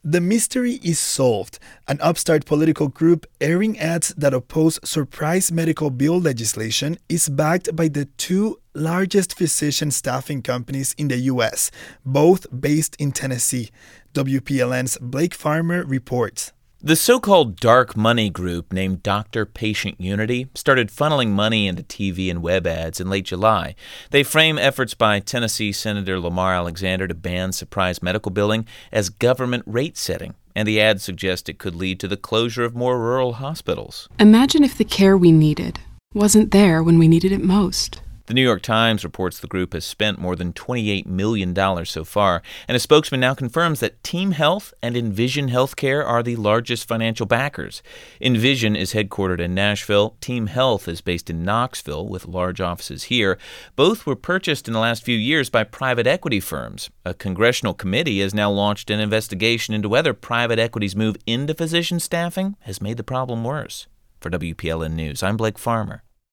The mystery is solved. An upstart political group airing ads that oppose surprise medical bill legislation is backed by the two largest physician staffing companies in the U.S., both based in Tennessee. WPLN's Blake Farmer reports. The so-called dark money group named Doctor-Patient Unity started funneling money into TV and web ads in late July. They frame efforts by Tennessee Senator Lamar Alexander to ban surprise medical billing as government rate setting, and the ads suggest it could lead to the closure of more rural hospitals. Imagine if the care we needed wasn't there when we needed it most. The New York Times reports the group has spent more than $28 million so far, and a spokesman now confirms that Team Health and Envision Healthcare are the largest financial backers. Envision is headquartered in Nashville. Team Health is based in Knoxville, with large offices here. Both were purchased in the last few years by private equity firms. A congressional committee has now launched an investigation into whether private equity's move into physician staffing has made the problem worse. For WPLN News, I'm Blake Farmer.